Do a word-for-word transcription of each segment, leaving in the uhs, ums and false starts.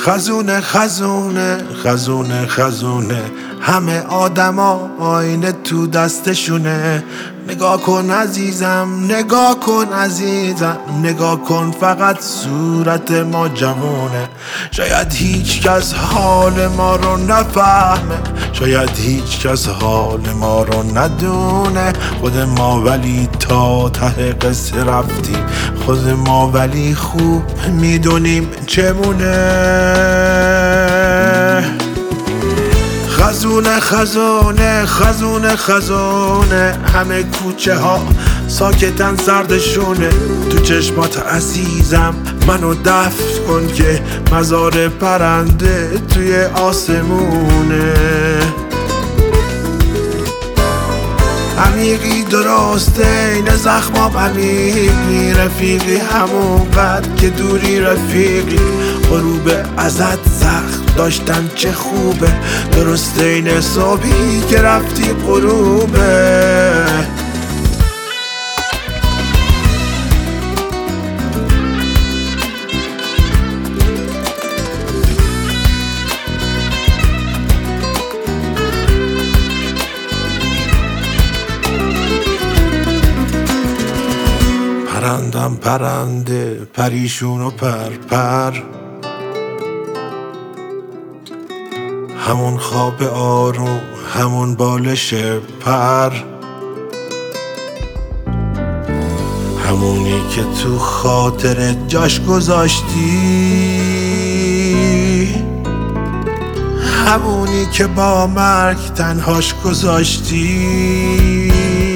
خزونه خزونه خزونه خزونه همه آدما آینه تو دستشونه. نگاه کن عزیزم، نگاه کن عزیزم، نگاه کن فقط صورت ما جوونه. شاید هیچ کس حال ما رو نفهمه، شاید هیچ کس حال ما رو ندونه. خود ما ولی تا ته قصه رفتیم، خود ما ولی خوب میدونیم چمونه. خزونه خزونه خزونه خزونه همه کوچه ها ساکتن سردشونه. تو چشمات عزیزم منو دفن کن که مزار پرنده توی آسمونه. عمیقی درسته این زخمام عمیقی، رفیقی همون قد که دوری رفیقی. غروب ازت زخم داشتن چه خوبه، درسته این صبحی که رفتی غروبه. پرندم پرنده پریشون و پر پر، همون خواب آروم همون بالش پر، همونی که تو خاطر جاش گذاشتی، همونی که با مرگ تنهاش گذاشتی.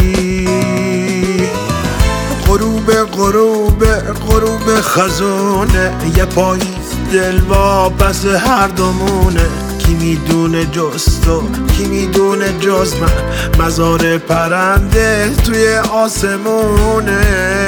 غروب غروب غروب خزونه یه پاییز دل واپس هر دومونه. کی میدونه جز تو، کی میدونه جز من، مزار پرنده توی آسمونه.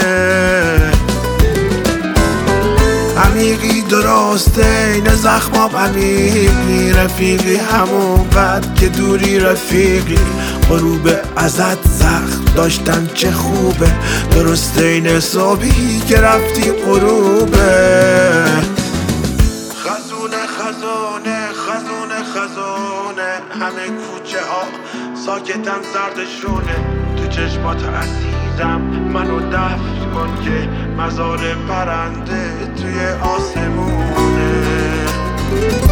عمیقی درسته این زخمام عمیقی، رفیقی همون قد که دوری رفیقی. غروب ازت زخم داشتن چه خوبه، درسته این صبحی که رفتی غروبه. خزونه خزونه خزونه خزونه همه کوچه ها ساکتن سردشونه. تو چشمات عزیزم منو دفن کن که مزار پرنده توی آسمونه.